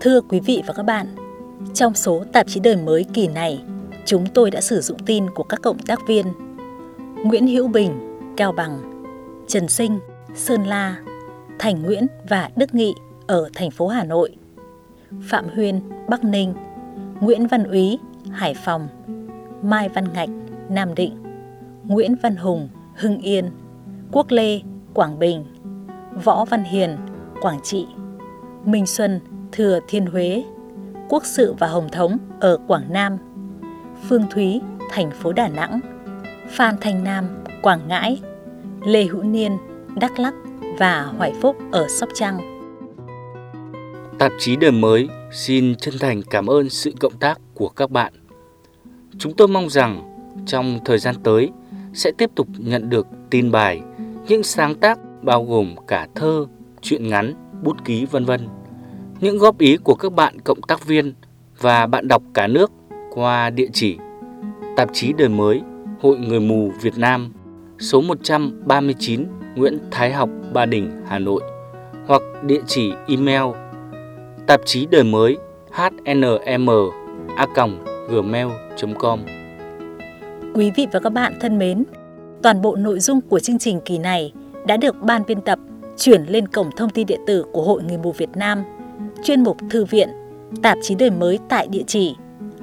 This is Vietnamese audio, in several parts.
Thưa quý vị và các bạn, trong số tạp chí Đời Mới kỳ này, chúng tôi đã sử dụng tin của các cộng tác viên Nguyễn Hữu Bình, Cao Bằng, Trần Sinh, Sơn La, Thành Nguyễn và Đức Nghị ở thành phố Hà Nội, Phạm Huyên, Bắc Ninh, Nguyễn Văn Úy, Hải Phòng, Mai Văn Ngạch, Nam Định, Nguyễn Văn Hùng, Hưng Yên, Quốc Lê, Quảng Bình, Võ Văn Hiền, Quảng Trị, Minh Xuân, Thừa Thiên Huế, Quốc Sự và Hồng Thống ở Quảng Nam, Phương Thúy, thành phố Đà Nẵng, Phan Thanh Nam, Quảng Ngãi, Lê Hữu Niên, Đắk Lắk và Hoài Phúc ở Sóc Trăng. Tạp chí Đời Mới xin chân thành cảm ơn sự cộng tác của các bạn. Chúng tôi mong rằng trong thời gian tới sẽ tiếp tục nhận được tin bài, những sáng tác bao gồm cả thơ, truyện ngắn, bút ký v.v. Những góp ý của các bạn cộng tác viên và bạn đọc cả nước qua địa chỉ Tạp chí Đời Mới, Hội Người mù Việt Nam, số 139 Nguyễn Thái Học, Ba Đình, Hà Nội, hoặc địa chỉ email tạp chí đời mới hnm@gmail.com. Quý vị và các bạn thân mến, toàn bộ nội dung của chương trình kỳ này đã được ban biên tập chuyển lên cổng thông tin điện tử của Hội Người mù Việt Nam, chuyên mục Thư viện, Tạp chí Đời Mới tại địa chỉ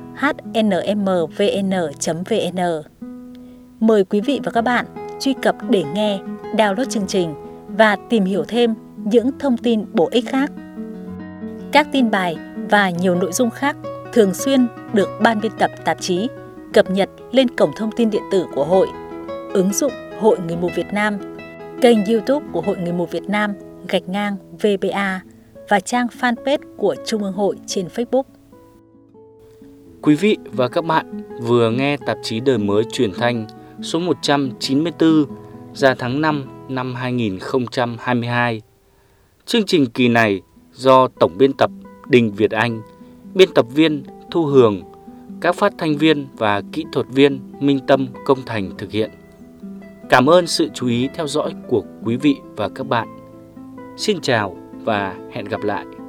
hnmvn.vn. Mời quý vị và các bạn truy cập để nghe, download chương trình và tìm hiểu thêm những thông tin bổ ích khác. Các tin bài và nhiều nội dung khác thường xuyên được ban biên tập tạp chí cập nhật lên cổng thông tin điện tử của hội, ứng dụng Hội Người mù Việt Nam, kênh YouTube của Hội Người mù Việt Nam _VBA và trang fanpage của Trung ương Hội trên Facebook. Quý vị và các bạn vừa nghe tạp chí Đời Mới truyền thanh số 194 ra tháng 5 năm 2022. Chương trình kỳ này do Tổng biên tập Đình Việt Anh, biên tập viên Thu Hường, các phát thanh viên và kỹ thuật viên Minh Tâm, Công Thành thực hiện. Cảm ơn sự chú ý theo dõi của quý vị và các bạn. Xin chào và hẹn gặp lại.